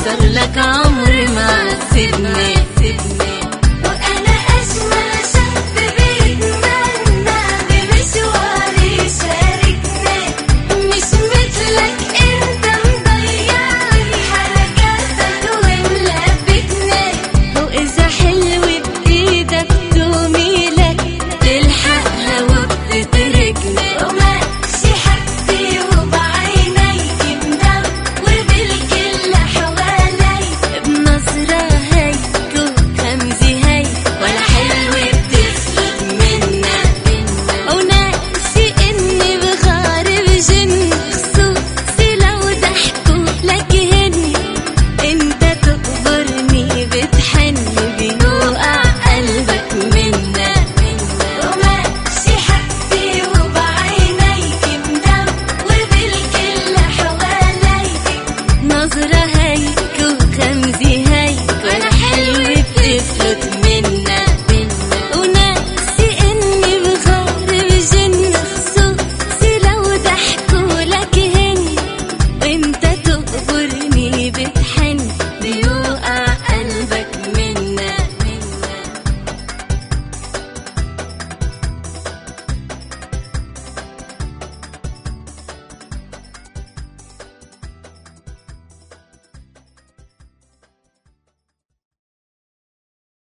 أكتر لك عمري ما تسيبني. وأنا أجمل شاب بيتمنى بمشواري يشاركني، مش مثلك أنت مضيعني حركاتك وملفتني. وإذا حلو بإيدك توميلك تلحقها وبتتركني. وماشي حبي وبعينيك مدام وبالكل حوالي، بنظرة هيك وخمزة هيك ولا حلو بتفلت منا. وناسي إني بغار بجن خصوصي لو ضحكوا لك هني. انت تقبرني بتحني بيوقع قلبك منا. وماشي حبي وبعينيك مدام وبالكل حوالي، نظرة